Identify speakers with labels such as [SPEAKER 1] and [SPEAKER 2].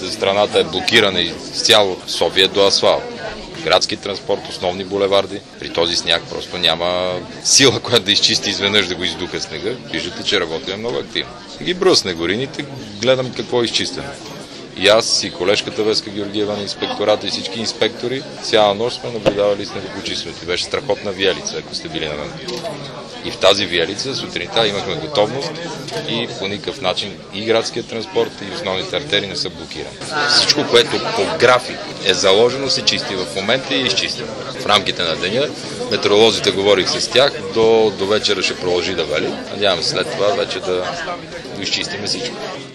[SPEAKER 1] страната е блокирана и цяло София до асфалт. Градски транспорт, основни булеварди. При този сняг просто няма сила, която да изчисти изведнъж да го издуха снега. Виждате, че работим много активно. Ги бръсне горините, гледам какво е изчистено. И аз, и колежката Веска Георгиева на инспектората и всички инспектори цяла нощ сме наблюдавали снегопочистването. Беше страхотна виелица, ако сте били на мен. И в тази виелица сутринта имахме готовност и по никакъв начин и градският транспорт, и основните артерии не са блокирани. Всичко, което по график е заложено, се чисти в момента и е изчистено. В рамките на деня метеоролозите, говорих с тях, до вечера ще продължи да вали. Надявам се след това вече да изчистим всичко.